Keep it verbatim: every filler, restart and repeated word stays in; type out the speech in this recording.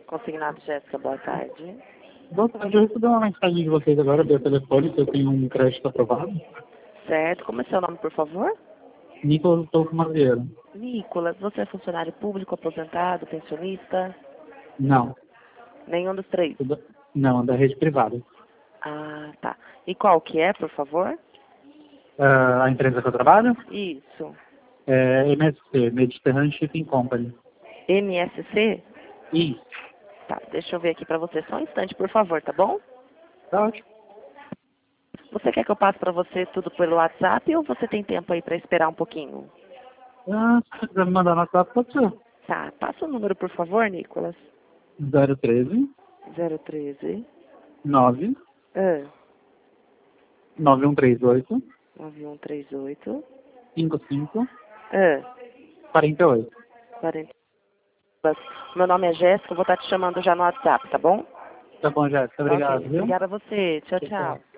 Consignado Jéssica, boa tarde. Boa tarde, eu recebi uma mensagem de vocês agora via telefone que eu tenho um crédito aprovado. Certo, como é seu nome, por favor? Nicolas Souto Madeira. Nicolas, você é funcionário público, aposentado, pensionista? Não. Nenhum dos três? Da- Não, da rede privada. Ah, tá. E qual que é, por favor? Ah, a empresa que eu trabalho Isso. é M S C, Mediterranean Shipping Company. M S C? Isso. Tá, deixa eu ver aqui pra você. Só um instante, por favor, tá bom? Tá ótimo. Você quer que eu passe pra você tudo pelo WhatsApp ou você tem tempo aí pra esperar um pouquinho? Ah, se você quiser me mandar no WhatsApp, pode ser. Tá, passa o número, por favor, Nicolas. zero um três, zero treze. nove Ah, nove um três oito, nove um três oito. cinco cinco Ah, quatro oito. quarenta. Meu nome é Jéssica, eu vou estar te chamando já no WhatsApp, tá bom? Tá bom, Jéssica. Obrigado, Ok, viu? obrigada a você. Tchau, Tchau, tchau. tchau.